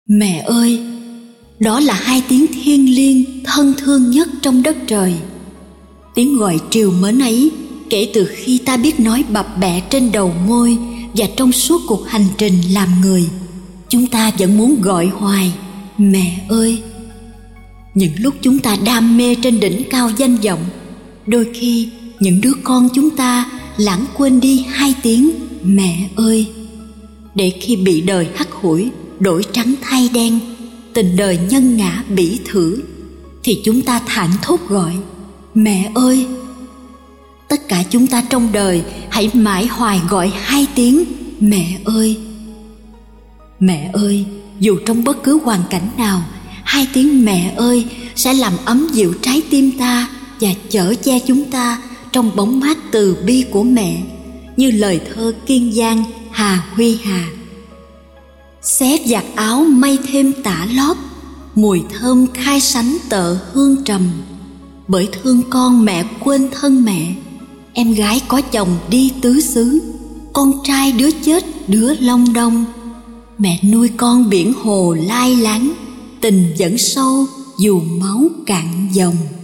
Mẹ ơi, đó là hai tiếng thiêng liêng thân thương nhất trong đất trời. Tiếng gọi trìu mến ấy kể từ khi ta biết nói bập bẹ trên đầu môi, và trong suốt cuộc hành trình làm người, chúng ta vẫn muốn gọi hoài mẹ ơi. Những lúc chúng ta đam mê trên đỉnh cao danh vọng, đôi khi những đứa con chúng ta lãng quên đi hai tiếng mẹ ơi, để khi bị đời hắt hủi đổi trắng thay đen, tình đời nhân ngã bỉ thử, thì chúng ta thảng thốt gọi mẹ ơi. Tất cả chúng ta trong đời hãy mãi hoài gọi hai tiếng mẹ ơi. Mẹ ơi, dù trong bất cứ hoàn cảnh nào, hai tiếng mẹ ơi sẽ làm ấm dịu trái tim ta và chở che chúng ta trong bóng mát từ bi của mẹ, như lời thơ Kiên Giang Hà Huy Hà. Xé vạt áo may thêm tả lót, mùi thơm khai sánh tợ hương trầm. Bởi thương con mẹ quên thân mẹ, em gái có chồng đi tứ xứ, con trai đứa chết đứa long đong. Mẹ nuôi con biển hồ lai láng, tình vẫn sâu dù máu cạn dòng.